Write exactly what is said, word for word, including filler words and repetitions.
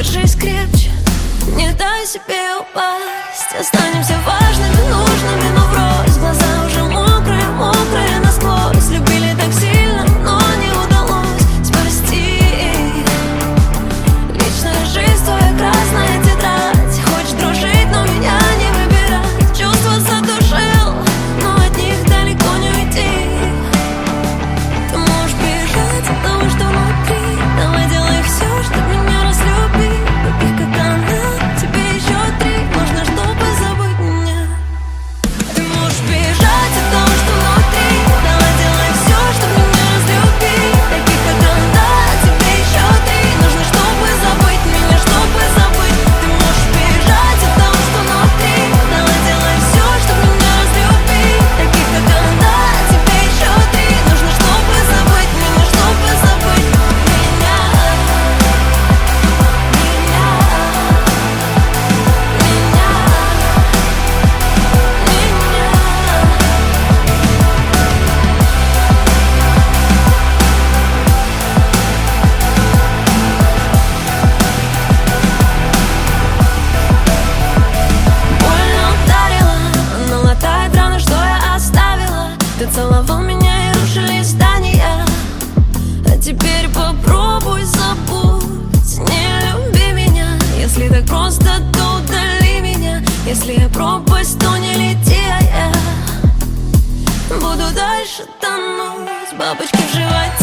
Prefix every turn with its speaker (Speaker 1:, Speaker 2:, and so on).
Speaker 1: держись крепче, не дай себе упасть. Останемся важными, нужными, но врозь. Глаза уже мокрые, мокрые насквозь. Любили так сильно, но не удалось спасти. Личная жизнь, твоя красная тетрадь. Хочешь дружить, но меня не выбирать. Чувства задушил, но от них далеко не уйти. Ты можешь бежать от того, что внутри. Давай делай все, чтоб меня разлюбить. Таких как она, тебе еще три. Нужно, чтобы забыть меня. Ты можешь бежать от того, что внутри. Давай делай все, чтоб меня разлюбить. Таких как она, тебе еще три. Нужно, чтобы забыть меня, чтобы забыть. Ты можешь бежать от того, что внутри. Давай делай все, чтоб меня разлюбить. Таких как она, тебе еще три. Нужно, чтобы забыть меня, чтобы забыть меня. Больно ударила, она латает раны, что я оставила. Ты целовал меня и рушили здания. А теперь попробуй забудь. Не люби меня. Если так просто, то удали меня. Если я пропасть, то не лети, а я буду дальше тонуть. Бабочки в животе.